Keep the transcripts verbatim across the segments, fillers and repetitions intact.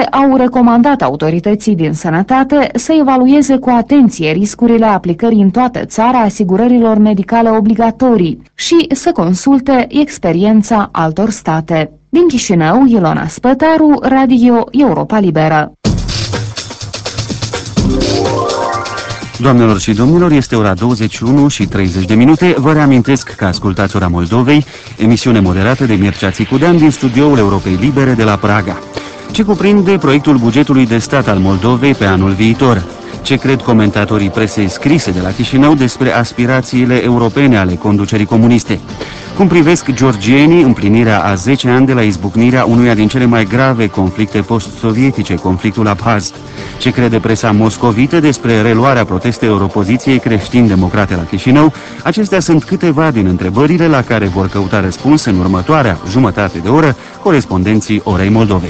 au recomandat autorității din sănătate să evalueze cu atenție riscurile aplicării în toată țara asigurărilor medicale obligatorii și să consulte experiența altor state. Din Chișinău, Ilona Spătaru, Radio Europa Liberă. Doamnelor și domnilor, este ora douăzeci și unu și treizeci de minute. Vă reamintesc că ascultați Ora Moldovei, emisiune moderată de Mircea Țicudean din studioul Europei Libere de la Praga. Ce cuprinde proiectul bugetului de stat al Moldovei pe anul viitor? Ce cred comentatorii presei scrise de la Chișinău despre aspirațiile europene ale conducerii comuniste? Cum privesc georgienii împlinirea a zece ani de la izbucnirea unuia din cele mai grave conflicte post-sovietice, conflictul Abhaz? Ce crede presa moscovită despre reluarea protestelor opoziției creștin-democrate la Chișinău? Acestea sunt câteva din întrebările la care vor căuta răspuns în următoarea jumătate de oră corespondenții Orei Moldovei.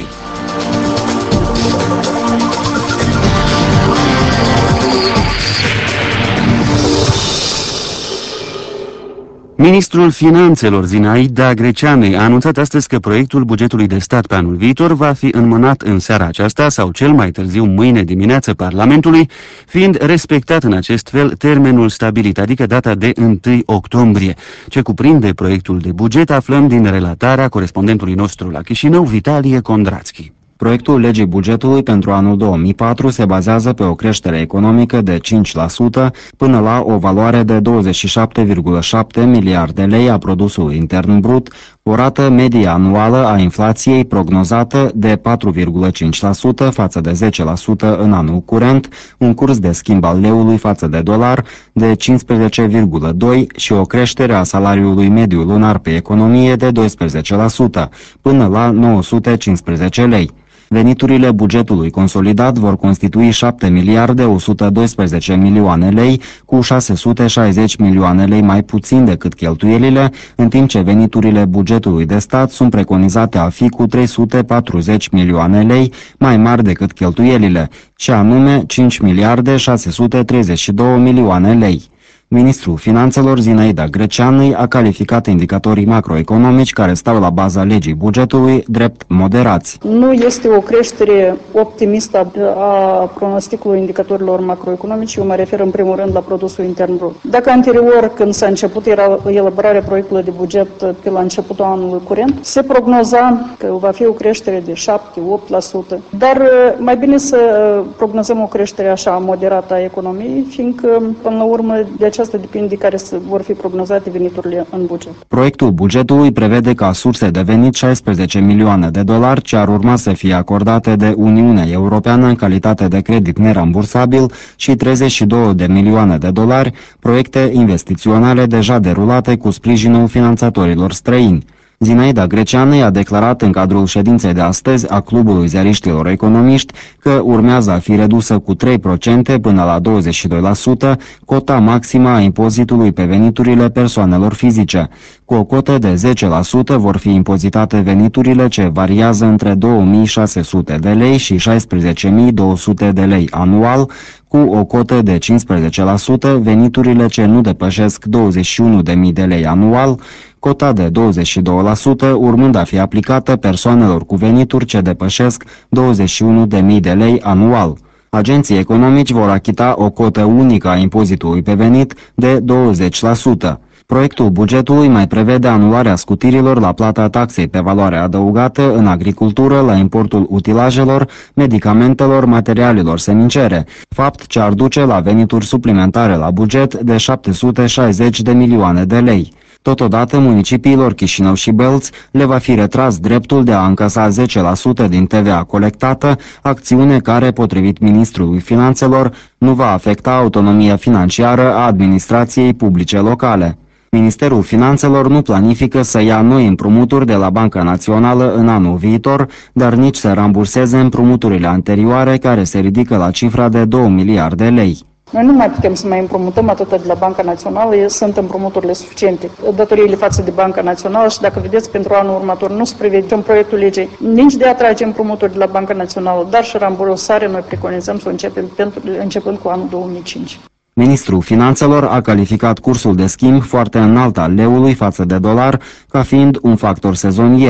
Ministrul Finanțelor Zinaida Greceanei a anunțat astăzi că proiectul bugetului de stat pe anul viitor va fi înmânat în seara aceasta sau cel mai târziu mâine dimineață Parlamentului, fiind respectat în acest fel termenul stabilit, adică data de întâi octombrie. Ce cuprinde proiectul de buget aflăm din relatarea corespondentului nostru la Chișinău, Vitalie Kondrațchi. Proiectul legii bugetului pentru anul două mii patru se bazează pe o creștere economică de cinci la sută până la o valoare de douăzeci și șapte virgulă șapte miliarde de lei a produsului intern brut, o rată medie anuală a inflației prognozată de patru virgulă cinci la sută față de zece la sută în anul curent, un curs de schimb al leului față de dolar de cincisprezece virgulă doi la sută și o creștere a salariului mediu lunar pe economie de doisprezece la sută, până la nouă sute cincisprezece lei. Veniturile bugetului consolidat vor constitui șapte miliarde o sută doisprezece milioane lei, cu șase sute șaizeci milioane lei mai puțin decât cheltuielile, în timp ce veniturile bugetului de stat sunt preconizate a fi cu trei sute patruzeci milioane lei mai mari decât cheltuielile, și anume cinci miliarde șase sute treizeci și două milioane lei. Ministrul Finanțelor Zinaida Greceanei a calificat indicatorii macroeconomici care stau la baza legii bugetului drept moderați. Nu este o creștere optimistă a pronosticului indicatorilor macroeconomici, eu mă refer în primul rând la produsul intern brut. Dacă anterior, când s-a început era elaborarea proiectului de buget pe la începutul anului curent, se prognoza că va fi o creștere de șapte la opt la sută, dar mai bine să prognozăm o creștere așa moderată a economiei, fiindcă până la urmă de aceasta depinde de care vor fi prognozate veniturile în buget. Proiectul bugetului prevede ca surse de venit șaisprezece milioane de dolari ce ar urma să fie acordate de Uniunea Europeană în calitate de credit nerambursabil și treizeci și două de milioane de dolari proiecte investiționale deja derulate cu sprijinul finanțatorilor străini. Zinaida Greceanei a declarat în cadrul ședinței de astăzi a Clubului Ziariștilor Economiști că urmează a fi redusă cu trei la sută până la douăzeci și doi la sută cota maximă a impozitului pe veniturile persoanelor fizice. Cu o cotă de zece la sută vor fi impozitate veniturile ce variază între două mii șase sute de lei și șaisprezece mii două sute de lei anual, cu o cotă de cincisprezece la sută veniturile ce nu depășesc douăzeci și unu de mii de lei anual, cota de douăzeci și doi la sută urmând a fi aplicată persoanelor cu venituri ce depășesc douăzeci și unu de mii de lei anual. Agenții economici vor achita o cotă unică a impozitului pe venit de douăzeci la sută. Proiectul bugetului mai prevede anularea scutirilor la plata taxei pe valoare adăugată în agricultură la importul utilajelor, medicamentelor, materialelor semincere, fapt ce ar duce la venituri suplimentare la buget de șapte sute șaizeci de milioane de lei. Totodată, municipiilor Chișinău și Belț le va fi retras dreptul de a încasa zece la sută din T V A colectată, acțiune care, potrivit Ministrului Finanțelor, nu va afecta autonomia financiară a administrației publice locale. Ministerul Finanțelor nu planifică să ia noi împrumuturi de la Banca Națională în anul viitor, dar nici să ramburseze împrumuturile anterioare, care se ridică la cifra de două miliarde de lei. Noi nu mai putem să mai împrumutăm atât de la Banca Națională, sunt împrumuturile suficiente. Datoriile față de Banca Națională și dacă vedeți, pentru anul următor nu se prevede în proiectul legii nici de a trage împrumuturi de la Banca Națională, dar și rambursare noi preconizăm să începem pentru, începând cu anul două mii cinci. Ministrul Finanțelor a calificat cursul de schimb foarte înalt al leului față de dolar ca fiind un factor sezonier.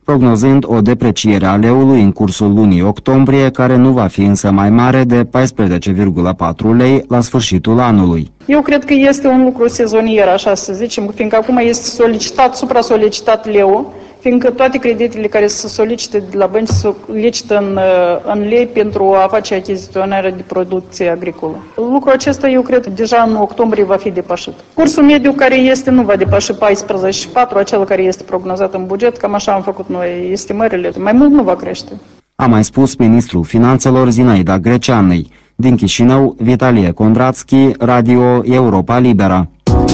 prognozând o depreciere a leului în cursul lunii octombrie, care nu va fi însă mai mare de paisprezece virgulă patru lei la sfârșitul anului. Eu cred că este un lucru sezonier, așa să zicem, fiindcă acum este solicitat, supra-solicitat leu, fiindcă toate creditele care se solicită de la bănci se solicită în, în lei pentru a face achiziționarea de producție agricolă. Lucrul acesta, eu cred, deja în octombrie va fi depășit. Cursul mediu care este nu va depăși paisprezece virgulă patru, acela care este prognozat în buget, cam așa am făcut noi estimările, mai mult nu va crește. A mai spus ministrul finanțelor Zinaida Greceanei. Din Chișinău, Vitalie Condratski, Radio Europa Liberă.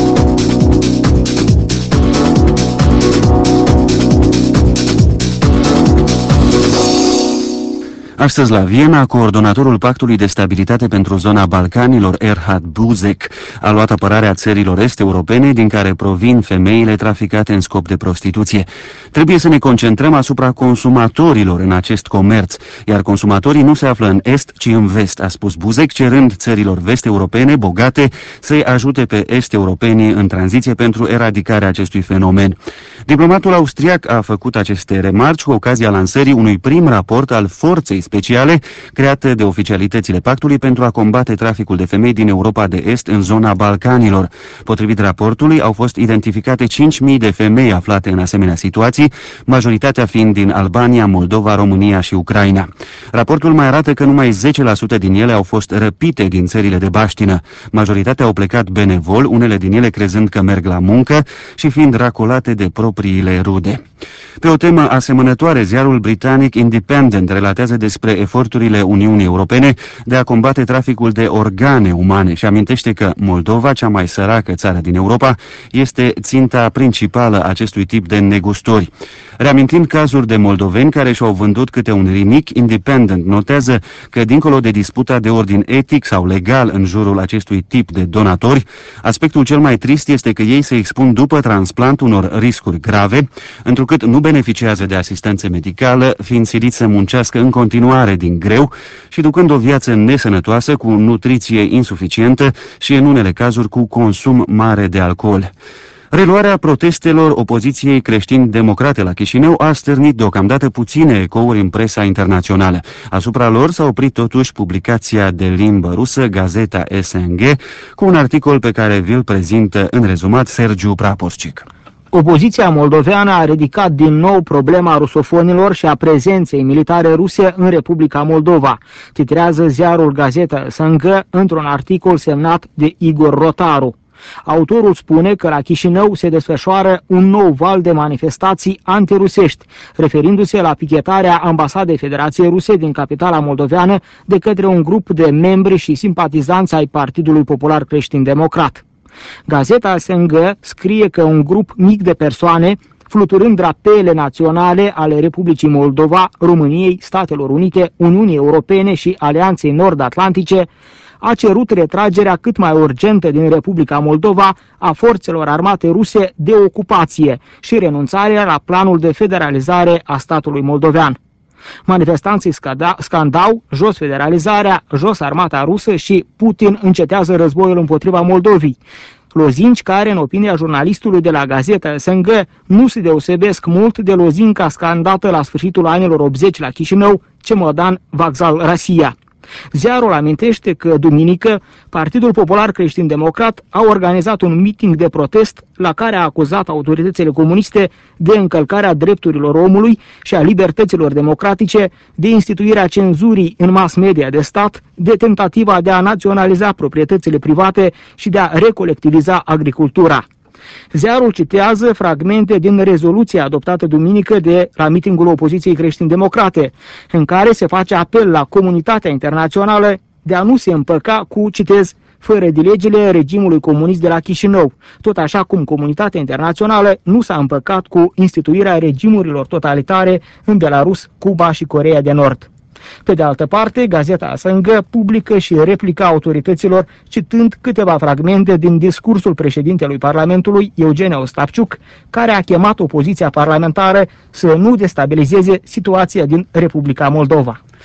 Astăzi la Viena, coordonatorul Pactului de Stabilitate pentru zona Balcanilor, Erhard Buzek, a luat apărarea țărilor est-europene din care provin femeile traficate în scop de prostituție. Trebuie să ne concentrăm asupra consumatorilor în acest comerț, iar consumatorii nu se află în est, ci în vest, a spus Buzek, cerând țărilor vest-europene bogate să-i ajute pe est-europenii în tranziție pentru eradicarea acestui fenomen. Diplomatul austriac a făcut aceste remarci cu ocazia lansării unui prim raport al forței speciale create de oficialitățile pactului pentru a combate traficul de femei din Europa de Est în zona Balcanilor. Potrivit raportului, au fost identificate cinci mii de femei aflate în asemenea situații, majoritatea fiind din Albania, Moldova, România și Ucraina. Raportul mai arată că numai zece la sută din ele au fost răpite din țările de baștină. Majoritatea au plecat benevol, unele din ele crezând că merg la muncă și fiind racolate de propriile rude. Pe o temă asemănătoare, ziarul britanic Independent relatează despre eforturile Uniunii Europene de a combate traficul de organe umane și amintește că Moldova, cea mai săracă țară din Europa, este ținta principală a acestui tip de negustori. Reamintind cazuri de moldoveni care și-au vândut câte un rinic, Independent notează că, dincolo de disputa de ordin etic sau legal în jurul acestui tip de donatori, aspectul cel mai trist este că ei se expun după transplant unor riscuri grave, întrucât nu beneficiază de asistență medicală, fiind siliți să muncească în continuare din greu și ducând o viață nesănătoasă cu nutriție insuficientă și, în unele cazuri, cu consum mare de alcool. Reluarea protestelor opoziției creștin-democrate la Chișinău a stârnit deocamdată puține ecouri în presa internațională. Asupra lor s-a oprit totuși publicația de limbă rusă, Gazeta S N G, cu un articol pe care vi-l prezintă în rezumat Sergiu Praposcic. Opoziția moldoveană a ridicat din nou problema rusofonilor și a prezenței militare ruse în Republica Moldova, titrează ziarul Gazeta S N G într-un articol semnat de Igor Rotaru. Autorul spune că la Chișinău se desfășoară un nou val de manifestații antirusești, referindu-se la pichetarea ambasadei Federației Ruse din capitala moldoveană de către un grup de membri și simpatizanți ai Partidului Popular Creștin-Democrat. Gazeta S N G scrie că un grup mic de persoane, fluturând drapele naționale ale Republicii Moldova, României, Statelor Unite, Uniunii Europene și Alianței Nord-Atlantice, a cerut retragerea cât mai urgentă din Republica Moldova a forțelor armate ruse de ocupație și renunțarea la planul de federalizare a statului moldovean. Manifestanții scandau jos federalizarea, jos armata rusă și Putin încetează războiul împotriva Moldovei. Lozinci care, în opinia jurnalistului de la Gazeta S N G, nu se deosebesc mult de lozinca scandată la sfârșitul anilor optzeci la Chișinău, Cemodan, Vokzal, Rosia. Ziarul amintește că, duminică, Partidul Popular Creștin-Democrat a organizat un meeting de protest la care a acuzat autoritățile comuniste de încălcarea drepturilor omului și a libertăților democratice, de instituirea cenzurii în mass media de stat, de tentativa de a naționaliza proprietățile private și de a recolectiviza agricultura. Ziarul citează fragmente din rezoluția adoptată duminică de la mitingul opoziției creștin-democrate, în care se face apel la comunitatea internațională de a nu se împăca cu, citez, fără de legile regimului comunist de la Chișinău, tot așa cum comunitatea internațională nu s-a împăcat cu instituirea regimurilor totalitare în Belarus, Cuba și Coreea de Nord. Pe de altă parte, Gazeta S N G publică și replica autorităților, citând câteva fragmente din discursul președintelui Parlamentului, Eugen Ostapciuc, care a chemat opoziția parlamentară să nu destabilizeze situația din Republica Moldova.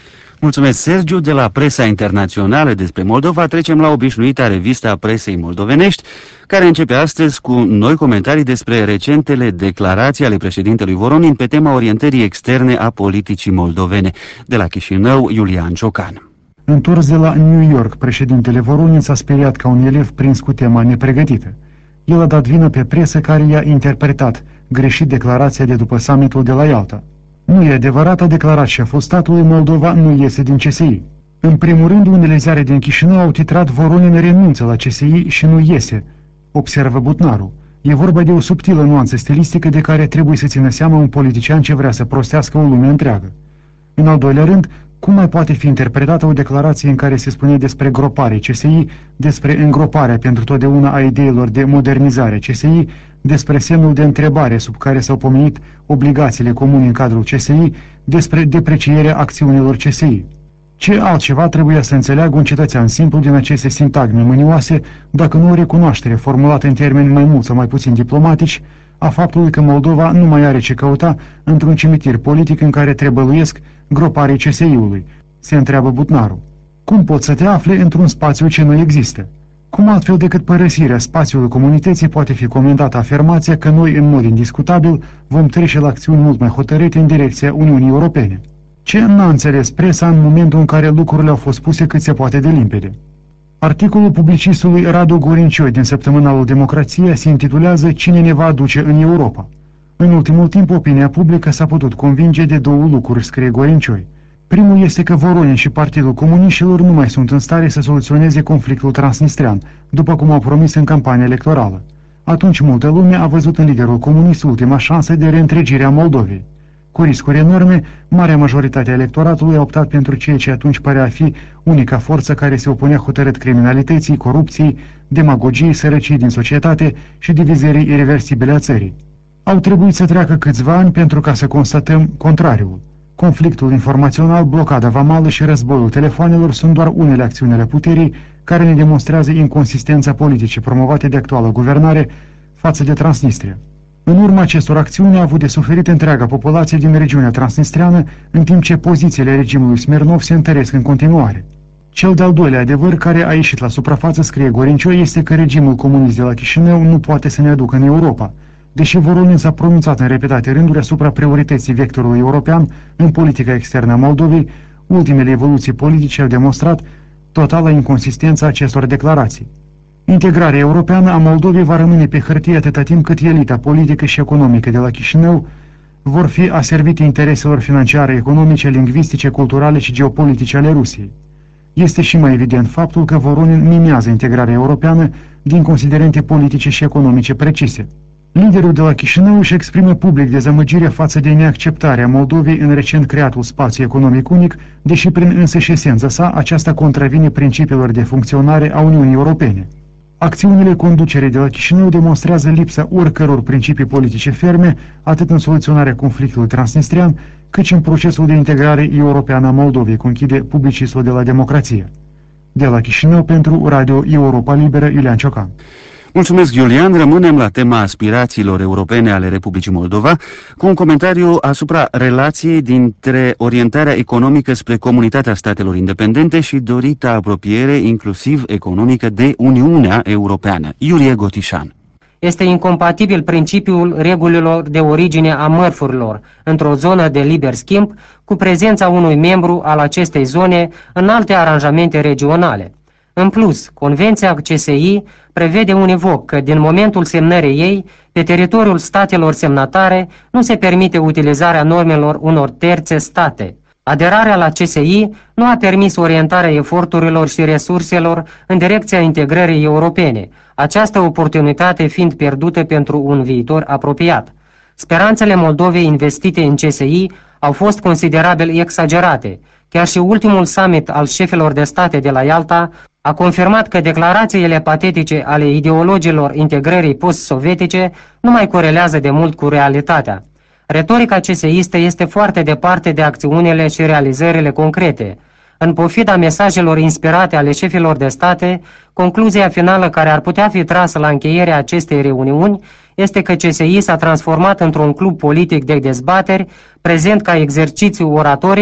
Mulțumesc, Sergiu. De la presa internațională despre Moldova trecem la obișnuita revistă a presei moldovenești, care începe astăzi cu noi comentarii despre recentele declarații ale președintelui Voronin pe tema orientării externe a politicii moldovene. De la Chișinău, Iulian Ciocan. Întors de la New York, președintele Voronin s-a speriat ca un elev prins cu tema nepregătită. El a dat vină pe presă care i-a interpretat greșit declarația de după summitul de la Ialta. Nu e adevărat, a declarat șeful statului, Moldova nu iese din C S I. În primul rând, unele ziare din Chișinău au titrat Voronin renunță la C S I și nu iese, observă Butnaru. E vorba de o subtilă nuanță stilistică de care trebuie să țină seama un politician ce vrea să prostească o lume întreagă. În al doilea rând, cum mai poate fi interpretată o declarație în care se spune despre gropare C S I, despre îngroparea pentru totdeauna a ideilor de modernizare C S I, despre semnul de întrebare sub care s-au pomenit obligațiile comune în cadrul C S I, despre deprecierea acțiunilor C S I? Ce altceva trebuia să înțeleagă un cetățean simplu din aceste sintagme mânioase, dacă nu o recunoaștere formulată în termeni mai mult sau mai puțin diplomatici, a faptului că Moldova nu mai are ce căuta într-un cimitir politic în care trebăluiesc groparii C S I-ului, se întreabă Butnaru. Cum poți să te afli într-un spațiu ce nu există? Cum altfel decât părăsirea spațiului comunității poate fi comentată afirmația că noi, în mod indiscutabil, vom trece la acțiuni mult mai hotărâte în direcția Uniunii Europene? Ce n-a înțeles presa în momentul în care lucrurile au fost puse cât se poate de limpede? Articolul publicistului Radu Gorincioi din săptămânalul Democrația se intitulează Cine ne va aduce în Europa? În ultimul timp, opinia publică s-a putut convinge de două lucruri, scrie Gorincioi. Primul este că Voronin și Partidul Comuniștilor nu mai sunt în stare să soluționeze conflictul transnistrean, după cum au promis în campania electorală. Atunci multă lume a văzut în liderul comunist ultima șansă de reîntregire a Moldovei. Cu riscuri enorme, marea majoritate a electoratului a optat pentru ceea ce atunci părea a fi unica forță care se opunea hotărât criminalității, corupției, demagogiei, sărăciei din societate și divizării irreversibile a țării. Au trebuit să treacă câțiva ani pentru ca să constatăm contrariul. Conflictul informațional, blocada vamală și războiul telefonelor sunt doar unele acțiuni ale puterii care ne demonstrează inconsistența politicii promovate de actuală guvernare față de Transnistria. În urma acestor acțiuni a avut de suferit întreaga populație din regiunea transnistreană, în timp ce pozițiile regimului Smirnov se întăresc în continuare. Cel de-al doilea adevăr care a ieșit la suprafață, scrie Gorincioi, este că regimul comunist de la Chișinău nu poate să ne aducă în Europa, deși Voronin s-a pronunțat în repetate rânduri asupra priorității vectorului european în politica externă a Moldovei. Ultimele evoluții politice au demonstrat totala inconsistența acestor declarații. Integrarea europeană a Moldovei va rămâne pe hârtie atâta timp cât elita politică și economică de la Chișinău vor fi aservite intereselor financiare, economice, lingvistice, culturale și geopolitice ale Rusiei. Este și mai evident faptul că Voronin mimează integrarea europeană din considerente politice și economice precise. Liderul de la Chișinău își exprimă public dezamăgirea față de neacceptarea Moldovei în recent creatul spațiu economic unic, deși prin însăși esența sa aceasta contravine principiilor de funcționare a Uniunii Europene. Acțiunile conducerii de la Chișinău demonstrează lipsa oricăror principii politice ferme, atât în soluționarea conflictului transnistrian, cât și în procesul de integrare europeană a Moldovei, conchide publicistul de la Democrație. De la Chișinău pentru Radio Europa Liberă, Iulian Ciocan. Mulțumesc, Iulian. Rămânem la tema aspirațiilor europene ale Republicii Moldova, cu un comentariu asupra relației dintre orientarea economică spre comunitatea statelor independente și dorita apropiere, inclusiv economică, de Uniunea Europeană. Iurie Gotișan. Este incompatibil principiul regulilor de origine a mărfurilor într-o zonă de liber schimb cu prezența unui membru al acestei zone în alte aranjamente regionale. În plus, Convenția C S I prevede univoc că din momentul semnării ei, pe teritoriul statelor semnatare nu se permite utilizarea normelor unor terțe state. Aderarea la C S I nu a permis orientarea eforturilor și resurselor în direcția integrării europene, această oportunitate fiind pierdută pentru un viitor apropiat. Speranțele Moldovei investite în C S I au fost considerabil exagerate. Chiar și ultimul summit al șefilor de state de la Ialta a confirmat că declarațiile patetice ale ideologilor integrării post-sovietice nu mai corelează de mult cu realitatea. Retorica ceseistă este foarte departe de acțiunile și realizările concrete. În pofida mesajelor inspirate ale șefilor de state, concluzia finală care ar putea fi trasă la încheierea acestei reuniuni este că C S I s-a transformat într-un club politic de dezbateri, prezent ca exercițiu oratoric,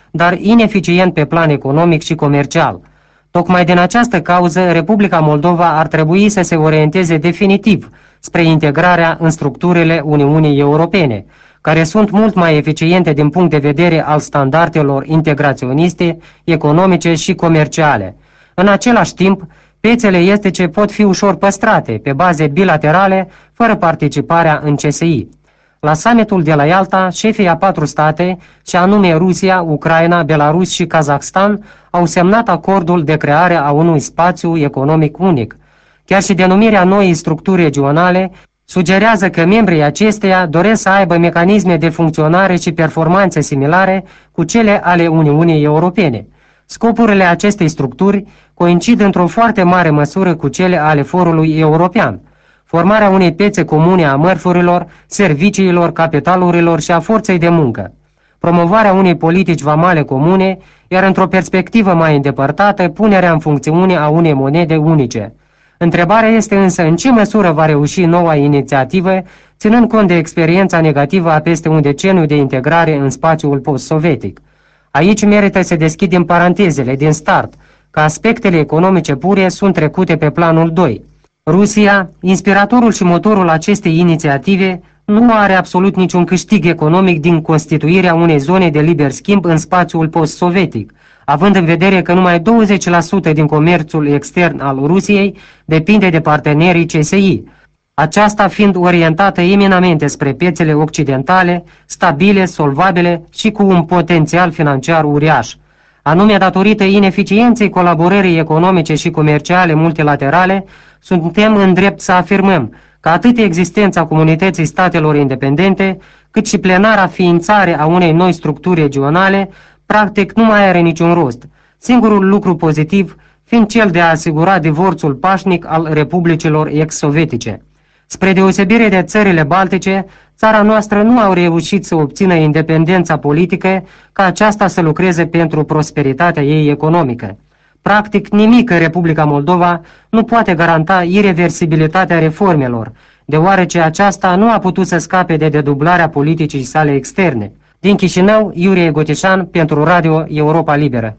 dar ineficient pe plan economic și comercial. Tocmai din această cauză, Republica Moldova ar trebui să se orienteze definitiv spre integrarea în structurile Uniunii Europene, care sunt mult mai eficiente din punct de vedere al standardelor integraționiste, economice și comerciale. În același timp, piețele estice pot fi ușor păstrate pe baze bilaterale, fără participarea în C S I. La summitul de la Ialta, șefii a patru state, și anume Rusia, Ucraina, Belarus și Kazakhstan, au semnat acordul de creare a unui spațiu economic unic. Chiar și denumirea noii structuri regionale sugerează că membrii acesteia doresc să aibă mecanisme de funcționare și performanțe similare cu cele ale Uniunii Europene. Scopurile acestei structuri coincid într-o foarte mare măsură cu cele ale Forului European: formarea unei piețe comune a mărfurilor, serviciilor, capitalurilor și a forței de muncă, promovarea unei politici vamale comune, iar într-o perspectivă mai îndepărtată, punerea în funcțiune a unei monede unice. Întrebarea este însă în ce măsură va reuși noua inițiativă, ținând cont de experiența negativă a peste un deceniu de integrare în spațiul post-sovietic. Aici merită să deschidem parantezele din start, că aspectele economice pure sunt trecute pe planul doi. Rusia, inspiratorul și motorul acestei inițiative, nu are absolut niciun câștig economic din constituirea unei zone de liber schimb în spațiul post-sovietic, având în vedere că numai douăzeci la sută din comerțul extern al Rusiei depinde de partenerii C S I, aceasta fiind orientată eminamente spre piețele occidentale, stabile, solvabile și cu un potențial financiar uriaș. Anume datorită ineficienței colaborării economice și comerciale multilaterale, suntem în drept să afirmăm că atât existența comunității statelor independente, cât și plenara ființare a unei noi structuri regionale, practic nu mai are niciun rost, singurul lucru pozitiv fiind cel de a asigura divorțul pașnic al republicilor ex-sovietice. Spre deosebire de țările baltice, țara noastră nu a reușit să obțină independența politică ca aceasta să lucreze pentru prosperitatea ei economică. Practic nimic în Republica Moldova nu poate garanta ireversibilitatea reformelor, deoarece aceasta nu a putut să scape de dedublarea politicii sale externe. Din Chișinău, Iurie Gotișan pentru Radio Europa Liberă.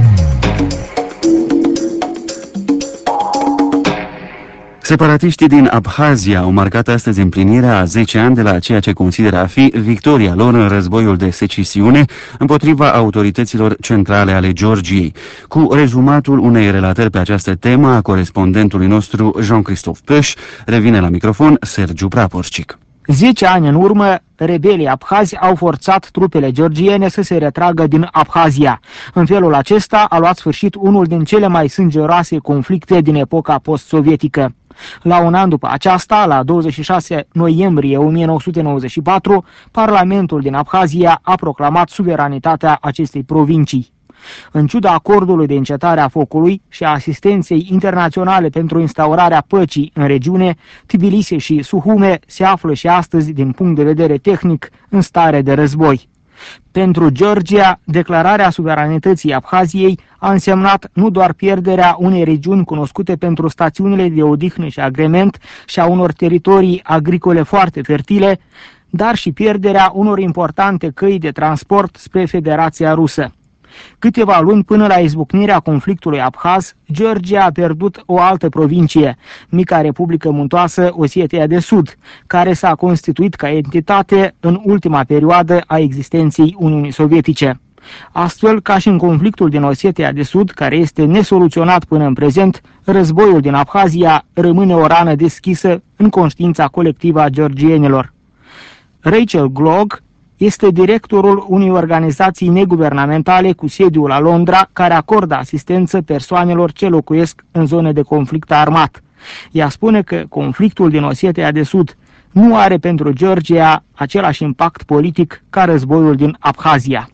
Separatiștii din Abhazia au marcat astăzi împlinirea a zece ani de la ceea ce consideră a fi victoria lor în războiul de secesiune împotriva autorităților centrale ale Georgiei. Cu rezumatul unei relatări pe această temă a corespondentului nostru Jean-Christophe Păș, revine la microfon Sergiu Praporcic. Zece ani în urmă, rebelii abhazi au forțat trupele georgiene să se retragă din Abhazia. În felul acesta a luat sfârșit unul din cele mai sângeroase conflicte din epoca post-sovietică. La un an după aceasta, la douăzeci și șase noiembrie o mie nouă sute nouăzeci și patru, Parlamentul din Abhazia a proclamat suveranitatea acestei provincii. În ciuda acordului de încetare a focului și a asistenței internaționale pentru instaurarea păcii în regiune, Tbilisi și Suhume se află și astăzi, din punct de vedere tehnic, în stare de război. Pentru Georgia, declararea suveranității Abhaziei a însemnat nu doar pierderea unei regiuni cunoscute pentru stațiunile de odihnă și agrement și a unor teritorii agricole foarte fertile, dar și pierderea unor importante căi de transport spre Federația Rusă. Câteva luni până la izbucnirea conflictului abhaz, Georgia a pierdut o altă provincie, mica Republică Muntoasă Osetia de Sud, care s-a constituit ca entitate în ultima perioadă a existenței Uniunii Sovietice. Astfel, ca și în conflictul din Osetia de Sud, care este nesoluționat până în prezent, războiul din Abhazia rămâne o rană deschisă în conștiința colectivă a georgienilor. Rachel Glog este directorul unei organizații neguvernamentale cu sediul la Londra, care acordă asistență persoanelor ce locuiesc în zone de conflict armat. Ea spune că conflictul din Osetia de Sud nu are pentru Georgia același impact politic ca războiul din Abhazia.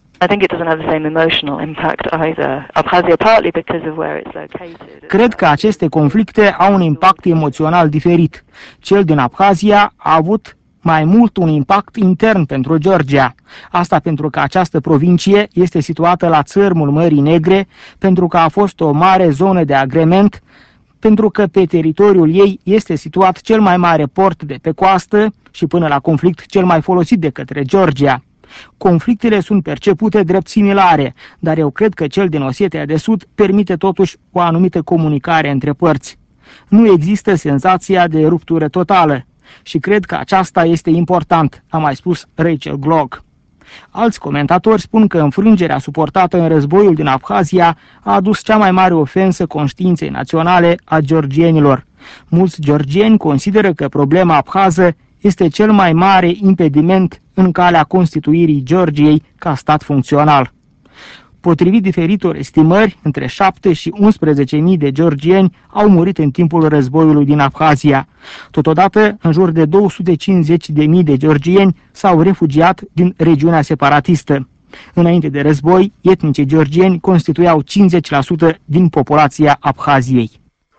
Cred că aceste conflicte au un impact emoțional diferit. Cel din Abhazia a avut mai mult un impact intern pentru Georgia. Asta pentru că această provincie este situată la țărmul Mării Negre, pentru că a fost o mare zonă de agrement, pentru că pe teritoriul ei este situat cel mai mare port de pe coastă și până la conflict cel mai folosit de către Georgia. Conflictele sunt percepute drept similare, dar eu cred că cel din Osetia de Sud permite totuși o anumită comunicare între părți. Nu există senzația de ruptură totală și cred că aceasta este important, a mai spus Rachel Glog. Alți comentatori spun că înfrângerea suportată în războiul din Abhazia a adus cea mai mare ofensă conștiinței naționale a georgienilor. Mulți georgieni consideră că problema abhază este cel mai mare impediment în calea constituirii Georgiei ca stat funcțional. Potrivit diferitor estimări, între șapte și unsprezece mii de georgieni au murit în timpul războiului din Abhazia. Totodată, în jur de două sute cincizeci de mii de georgieni s-au refugiat din regiunea separatistă. Înainte de război, etnicii georgieni constituiau cincizeci la sută din populația Abhaziei.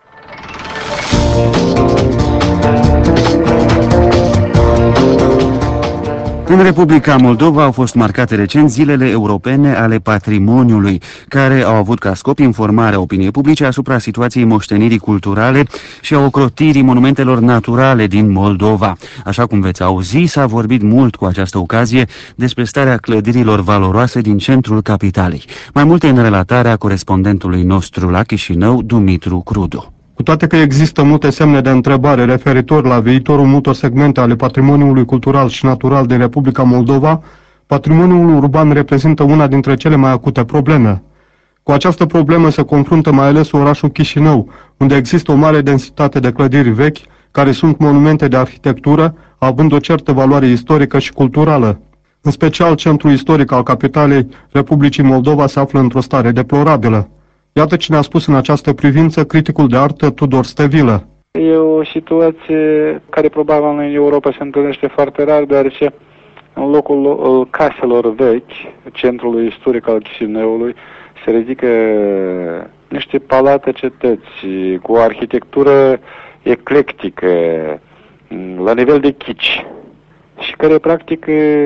În Republica Moldova au fost marcate recent zilele europene ale patrimoniului, care au avut ca scop informarea opiniei publice asupra situației moștenirii culturale și a ocrotirii monumentelor naturale din Moldova. Așa cum veți auzi, s-a vorbit mult cu această ocazie despre starea clădirilor valoroase din centrul capitalei. Mai multe în relatarea corespondentului nostru la Chișinău, Dumitru Crudu. Cu toate că există multe semne de întrebare referitor la viitorul multor segmente ale patrimoniului cultural și natural din Republica Moldova, patrimoniul urban reprezintă una dintre cele mai acute probleme. Cu această problemă se confruntă mai ales orașul Chișinău, unde există o mare densitate de clădiri vechi, care sunt monumente de arhitectură, având o certă valoare istorică și culturală. În special, centrul istoric al capitalei Republicii Moldova se află într-o stare deplorabilă. Iată ce ne-a spus în această privință criticul de artă Tudor Stevilă. E o situație care probabil în Europa se întâlnește foarte rar, deoarece în locul caselor vechi, centrului istoric al Chișinăului, se ridică niște palate cetăți cu o arhitectură eclectică, la nivel de kitsch, și care practic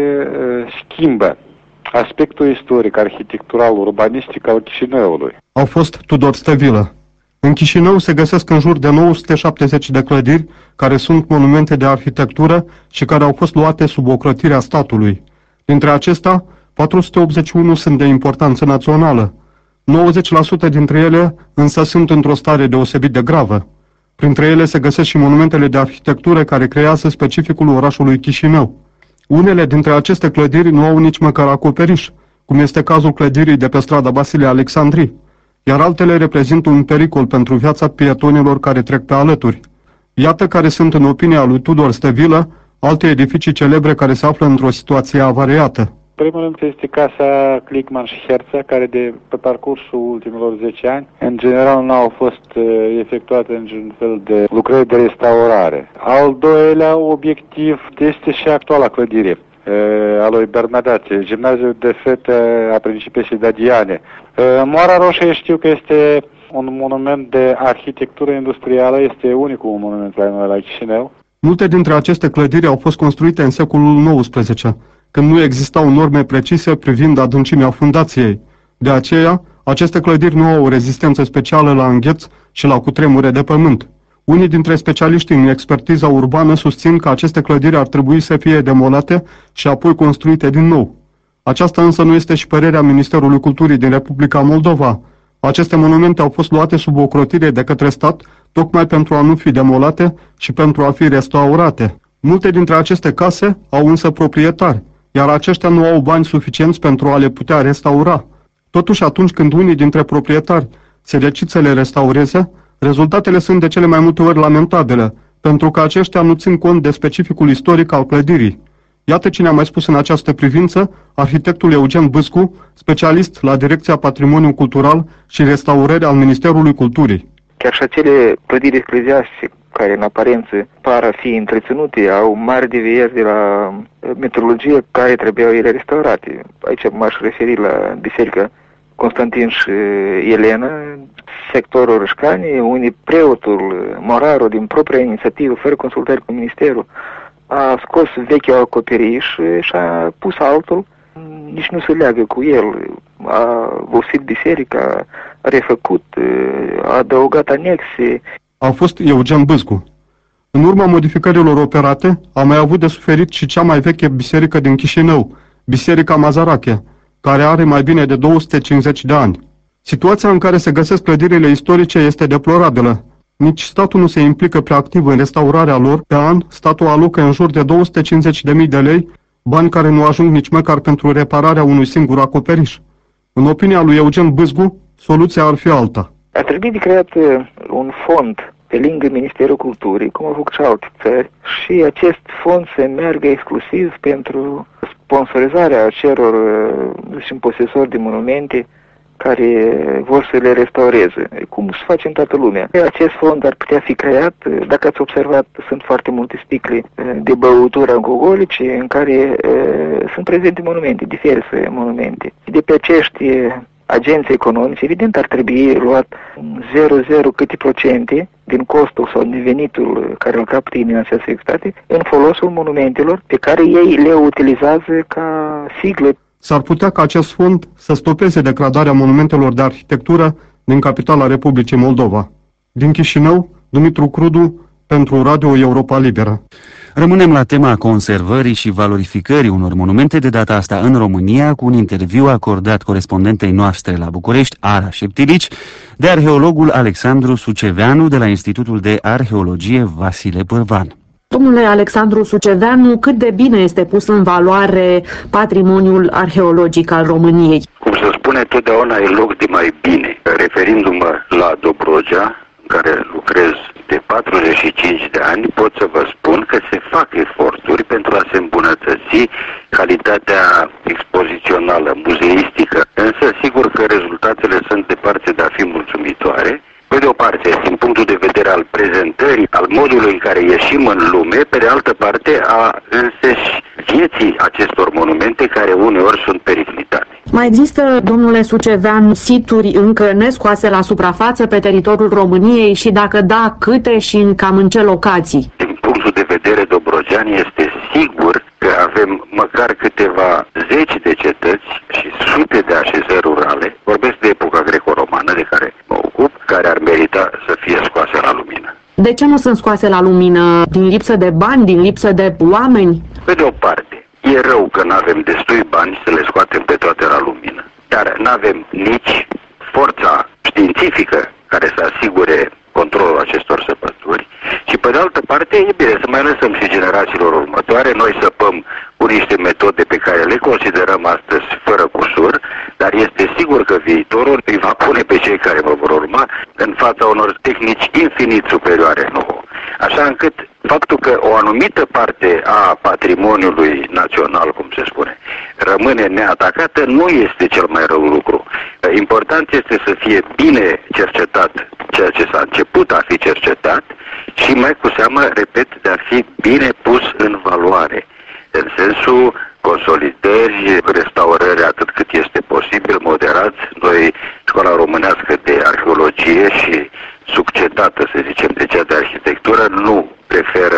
schimbă aspectul istoric, arhitectural, urbanistic al Chișinăului. Au fost Tudor Stevilă. În Chișinău se găsesc în jur de nouă sute șaptezeci de clădiri care sunt monumente de arhitectură și care au fost luate sub ocrotirea statului. Dintre acestea, patru sute optzeci și unu sunt de importanță națională. nouăzeci la sută dintre ele însă sunt într-o stare deosebit de gravă. Printre ele se găsesc și monumentele de arhitectură care creează specificul orașului Chișinău. Unele dintre aceste clădiri nu au nici măcar acoperiș, cum este cazul clădirii de pe strada Vasile Alexandri, iar altele reprezintă un pericol pentru viața pietonilor care trec pe alături. Iată care sunt, în opinia lui Tudor Stevilă, alte edificii celebre care se află într-o situație avariată. Primul rând este casa Clickman și Herța, care de pe parcursul ultimilor zece ani, în general, n-au fost uh, efectuate niciun fel de lucrări de restaurare. Al doilea obiectiv este și actuala clădire uh, a lui Bernadette, gimnaziul de fete a principesei Dadiane. Uh, Moara Roșie știu că este un monument de arhitectură industrială, este unicul monument la noi la Chișinău. Multe dintre aceste clădiri au fost construite în secolul nouăsprezece, când nu existau norme precise privind adâncimea fundației. De aceea, aceste clădiri nu au o rezistență specială la îngheț și la cutremure de pământ. Unii dintre specialiștii în expertiza urbană susțin că aceste clădiri ar trebui să fie demolate și apoi construite din nou. Aceasta însă nu este și părerea Ministerului Culturii din Republica Moldova. Aceste monumente au fost luate sub ocrotire de către stat, tocmai pentru a nu fi demolate și pentru a fi restaurate. Multe dintre aceste case au însă proprietari, iar aceștia nu au bani suficienți pentru a le putea restaura. Totuși, atunci când unii dintre proprietari se decid să le restaureze, rezultatele sunt de cele mai multe ori lamentabile, pentru că aceștia nu țin cont de specificul istoric al clădirii. Iată ce ne-a mai spus în această privință arhitectul Eugen Bâscu, specialist la Direcția Patrimoniu Cultural și Restaurări al Ministerului Culturii. Chiar și acele clădiri ecleziastice care în aparență par a fi întreținute, au mari devieri de la metodologie care trebuiau ele restaurate. Aici m-aș referi la Biserica Constantin și Elena, sectorul Rășcani, unde preotul Moraru, din propria inițiativă, fără consultări cu Ministerul, a scos vechiul acoperiș și a pus altul, nici nu se leagă cu el. A vopsit biserica, a refăcut, a adăugat anexe. A fost Eugen Bâscu. În urma modificărilor operate, a mai avut de suferit și cea mai veche biserică din Chișinău, Biserica Mazarache, care are mai bine de două sute cincizeci de ani. Situația în care se găsesc clădirile istorice este deplorabilă. Nici statul nu se implică prea activ în restaurarea lor. Pe an, statul alocă în jur de două sute cincizeci de mii de lei, bani care nu ajung nici măcar pentru repararea unui singur acoperiș. În opinia lui Eugen Bâzgu, soluția ar fi alta. Ar trebui de creat un fond pe lângă Ministerul Culturii, cum au făcut și alte țări, și acest fond să meargă exclusiv pentru sponsorizarea acelor, zicem, posesori de monumente care vor să le restaureze, cum se face în toată lumea. Acest fond ar putea fi creat. Dacă ați observat, sunt foarte multe sticle de băutură alcoolice în care uh, sunt prezente monumente, diverse monumente. De pe acești agenți economici, evident, ar trebui luat zero virgulă zero câte procente din costul sau din venitul care îl capătă din această activitate în folosul monumentelor pe care ei le utilizează ca siglă. S-ar putea ca acest fond să stopeze degradarea monumentelor de arhitectură din capitala Republicii Moldova. Din Chișinău, Dumitru Crudu, pentru Radio Europa Liberă. Rămânem la tema conservării și valorificării unor monumente, de data asta în România, cu un interviu acordat corespondentei noastre la București, Ara Șeptilici, de arheologul Alexandru Suceveanu de la Institutul de Arheologie Vasile Pârvan. Domnule Alexandru Suceveanu, cât de bine este pus în valoare patrimoniul arheologic al României? Cum se spune, totdeauna e loc de mai bine. Referindu-mă la Dobrogea, în care lucrez de patruzeci și cinci de ani, pot să vă spun că se fac eforturi pentru a se îmbunătăți calitatea expozițională, muzeistică, însă sigur că rezultatele sunt departe de a fi mulțumitoare. Pe de o parte, din punctul de vedere al prezentării, al modului în care ieșim în lume, pe de altă parte a însăși vieții acestor monumente care uneori sunt periclitate. Mai există, domnule Suceveanu, situri încă nescoase la suprafață pe teritoriul României și dacă da, câte și în cam în ce locații? Din punctul de vedere dobrogean este sigur că avem măcar câteva zeci de cetăți și sute de așezări rurale, vorbesc de epoca greco-romană de care mă ocup, care ar merita să fie scoase la lumină. De ce nu sunt scoase la lumină? Din lipsă de bani? Din lipsă de oameni? Pe de o parte, e rău că nu avem destui bani să le scoatem pe toate la lumină, dar nu avem nici forța științifică care să asigure controlul acestor săpături și pe de altă parte e bine să mai lăsăm și generațiilor următoare, noi săpăm cu niște metode pe care le considerăm astăzi fără cusur, dar este sigur că viitorul îi va pune pe cei care vă vor urma în fața unor tehnici infinit superioare nouă. Așa încât faptul că o anumită parte a patrimoniului național, cum se spune, rămâne neatacată, nu este cel mai rău lucru. Important este să fie bine cercetat ceea ce s-a început a fi cercetat și mai cu seamă, repet, de a fi bine pus în valoare, în sensul consolidări, restaurări atât cât este posibil, moderați. Noi, Școala Românească de Arheologie și succedată, să zicem, de cea de arhitectură, nu preferă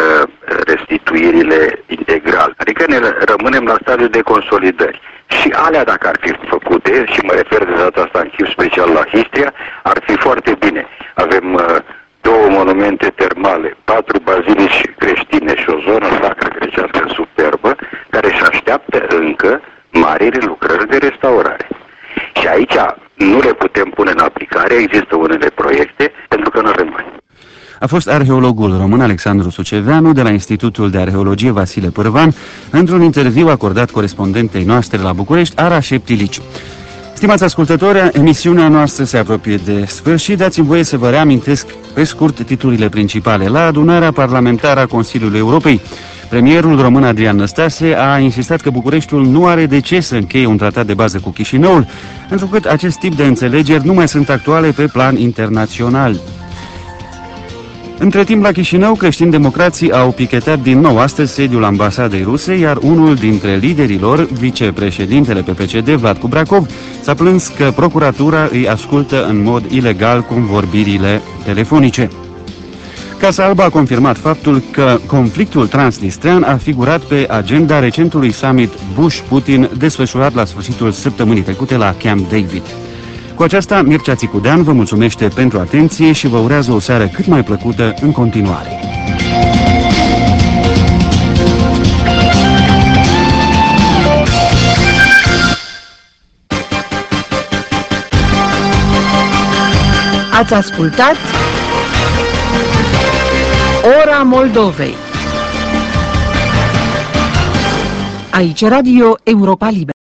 restituirile integral. Adică ne rămânem la stadiul de consolidări. Și alea, dacă ar fi făcute, și mă refer de data asta în chip special la Histria, ar fi foarte bine. Avem uh, două monumente termale, patru bazilici creștine și o zonă sacră grecească superbă, care își așteaptă încă marile lucrări de restaurare. Și aici nu le putem pune în aplicare, există unele proiecte, pentru că nu avem bani. A fost arheologul român Alexandru Suceveanu de la Institutul de Arheologie Vasile Pârvan, într-un interviu acordat corespondentei noastre la București, Ara Șeptilici. Stimați ascultători, emisiunea noastră se apropie de sfârșit. Dați-mi voie să vă reamintesc pe scurt titlurile principale. La adunarea parlamentară a Consiliului Europei, premierul român Adrian Năstase a insistat că Bucureștiul nu are de ce să încheie un tratat de bază cu Chișinăul, întrucât acest tip de înțelegeri nu mai sunt actuale pe plan internațional. Între timp, la Chișinău, creștini-democrații au pichetat din nou astăzi sediul ambasadei ruse, iar unul dintre liderii lor, vicepreședintele P P C D, Vlad Kubrakov, s-a plâns că procuratura îi ascultă în mod ilegal convorbirile telefonice. Casa Albă a confirmat faptul că conflictul transnistrean a figurat pe agenda recentului summit Bush-Putin desfășurat la sfârșitul săptămânii trecute la Camp David. Cu aceasta, Mircea Țicudean vă mulțumește pentru atenție și vă urează o seară cât mai plăcută în continuare. Ați ascultat Ora Moldovei. Aici Radio Europa Liberă.